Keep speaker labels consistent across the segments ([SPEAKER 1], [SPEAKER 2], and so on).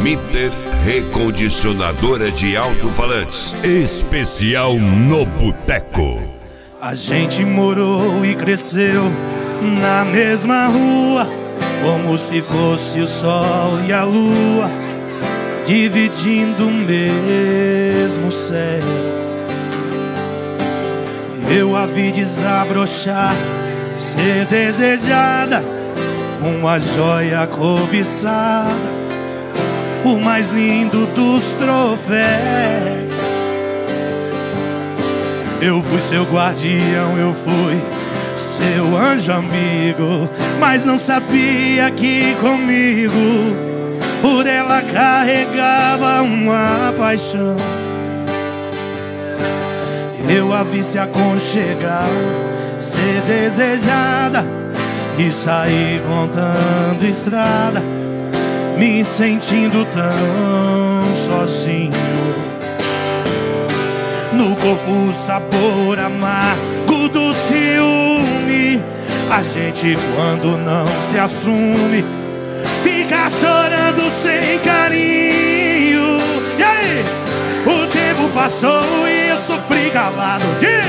[SPEAKER 1] Limiter Recondicionadora de Alto-Falantes.
[SPEAKER 2] Especial no Boteco.
[SPEAKER 3] A gente morou e cresceu na mesma rua, como se fosse o sol e a lua, dividindo o mesmo céu. Eu a vi desabrochar, ser desejada, uma joia cobiçada, o mais lindo dos troféus. Eu fui seu guardião, eu fui seu anjo amigo, mas não sabia que comigo por ela carregava uma paixão. Eu a vi se aconchegar, ser desejada e sair contando estrada, me sentindo tão sozinho. No corpo o sabor amargo do ciúme. A gente quando não se assume fica chorando sem carinho. E aí? O tempo passou e eu sofri calado.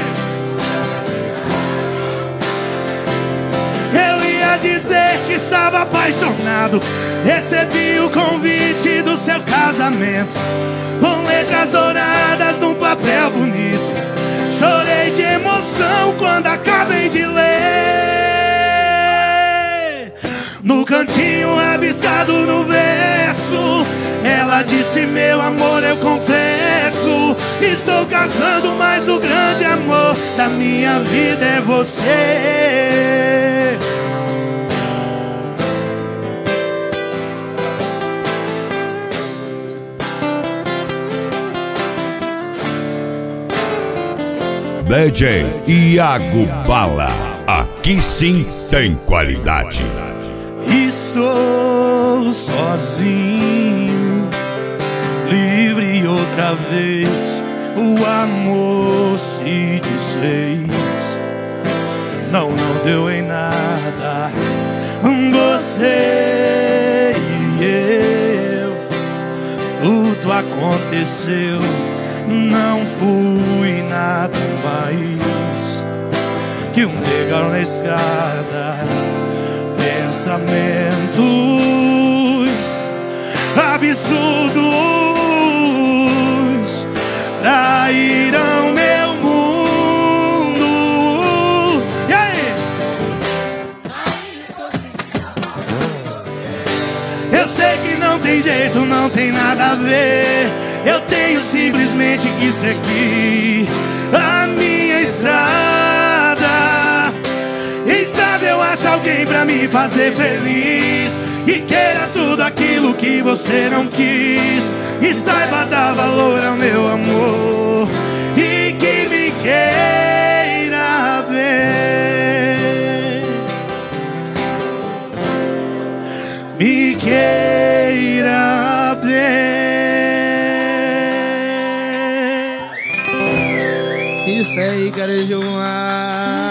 [SPEAKER 3] Eu ia dizer que estava apaixonado. Recebi o convite do seu casamento, com letras douradas num papel bonito. Chorei de emoção quando acabei de ler. No cantinho rabiscado no verso, ela disse: meu amor, eu confesso, estou casando, mas o grande amor da minha vida é você.
[SPEAKER 2] DJ Iago Bala, aqui sim tem qualidade.
[SPEAKER 3] Estou sozinho, livre outra vez, o amor se desfez. Não deu em nada, você e eu, tudo aconteceu, não fui nada mais que um degrau na escada. Pensamentos absurdos traíram meu mundo. E aí? Eu sei que não tem jeito, não tem nada a ver. Eu tenho simplesmente que seguir a minha estrada. Quem sabe eu acho alguém pra me fazer feliz, e queira tudo aquilo que você não quis, e saiba dar valor ao meu amor, e que me queira bem, me queira bem. Isso aí, cara, Gilmar.